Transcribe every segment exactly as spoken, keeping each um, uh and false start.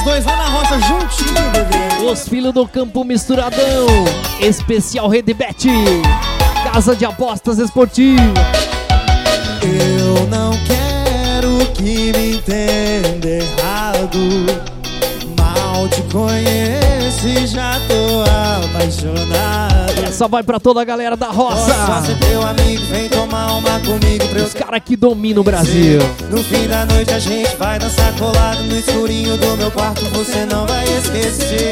dois lá na roça juntinho, bebê. Os filhos do campo misturadão. Especial Redbet. Casa de apostas esportiva. Eu não quero que me entenda errado. Mal te conheço e já tô apaixonado. Essa vai pra toda a galera da roça. Posso ser teu amigo, vem tomar uma comigo pra eu... Os caras que dominam o Brasil. No fim da noite a gente vai dançar colado no escurinho do meu quarto, você não vai esquecer.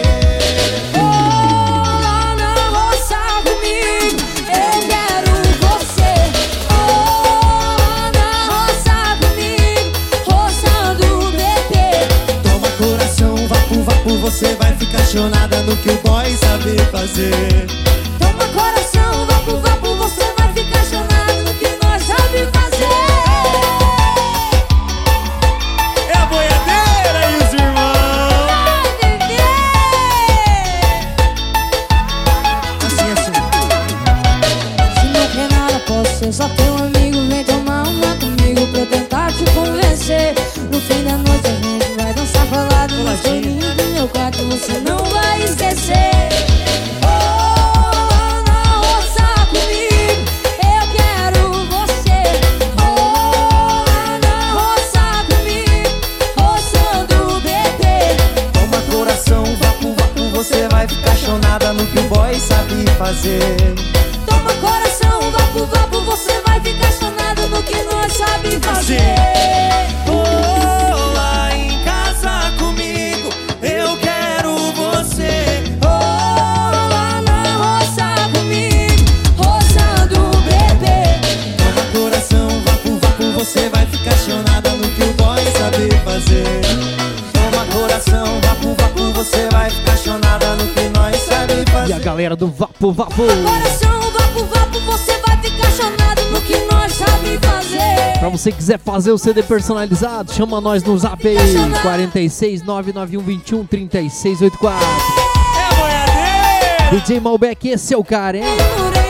Você vai ficar chonada no que o boy sabe fazer. Toma coração, vapo, vapo, você vai ficar chonada no que nós sabe fazer. É a boiadeira e os irmãos. Vai viver. Assim, assim. Se não quer nada, posso ser só teu amigo. Vem tomar uma comigo pra eu tentar te convencer. No fim da noite a gente vai dançar falado no escurinho do meu quarto, você não vai esquecer. Oh, na roça comigo, eu quero você. Oh, na roça comigo, roçando o bebê. Toma coração, vapo, vapo, você vai ficar chonada no que o boy sabe fazer. Toma coração, vapo, vapo, você vai ficar chonado no que nós sabe fazer. Oh, lá em casa comigo, eu quero você. Oh, lá na roça comigo, roçando o bebê. Toma coração, vapo, vapo, você vai ficar chonada no que o boy sabe fazer. Toma coração, vapo, vapo, você vai ficar chonada no que nós sabe fazer. E a galera do Vapo Vapo. Coração, vapo, vapo, você vai ficar chonado no que nós sabe fazer. Pra você que quiser fazer o C D personalizado, chama nós no zap aí, quatro seis nove nove um dois um três seis oito quatro. É a boiadeira! D J Malbec, esse é o cara, hein? Demorei